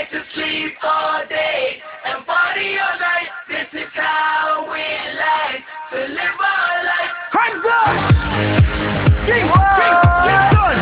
like to sleep all day and party all night. This is how we like to live our life. Hands up! Kingston!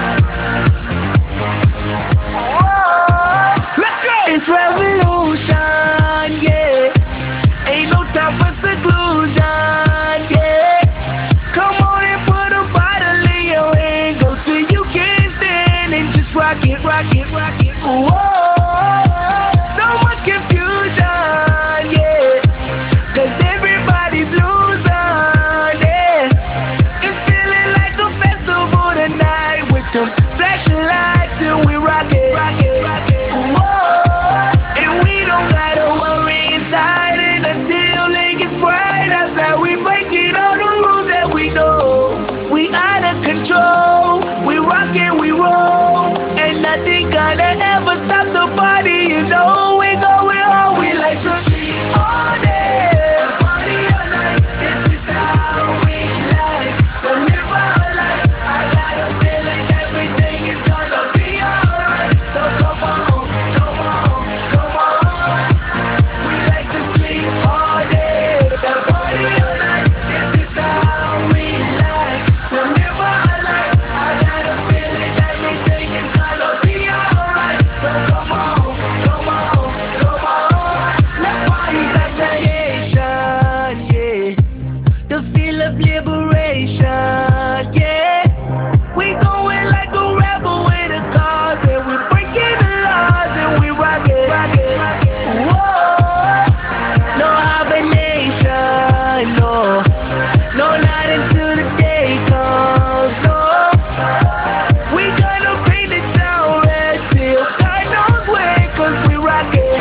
Let's go! It's revolution, yeah. Ain't no time for seclusion, yeah. Come on and put a bottle in your hand. Go till you can't stand and just rock it, rock it, rock it. Whoa, so much confusion, yeah. Cause everybody's losing, yeah. It's feeling like a festival tonight with them flashing lights and we rock it, rock it, rock it. Whoa, and we don't gotta worry inside and until it gets bright outside. We breaking all the rules that we know. We out of control. We rock and we roll, and nothing gonna ever stop the party. You know we going home. We like to sleep all day, party all night. This is how we like to live our life. I got a feeling everything is gonna be alright. So come on, come on, come on. We like to sleep all day and party all night. This is how we like to live our life. I got a feeling everything is gonna be alright. So come on, come on, come on. Let's party like nation, yeah. The feel of liberation, yeah. We going like a rebel with a cause, and we breaking the laws, and we rock it, rock it, rock it. Whoa, no hibernation, no, no, not until the day comes, no. We gonna paint the town red till God knows when, cause we rock it.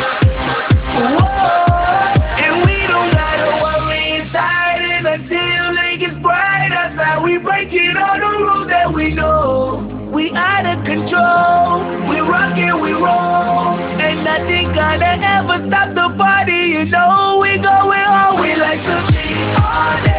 Whoa, and we don't gotta worry inside and until it gets bright outside. We breaking all the rules that we know. We out of control. We rock and we roll, and nothing gonna ever stop the party. You know we going home. We like to sleep all day.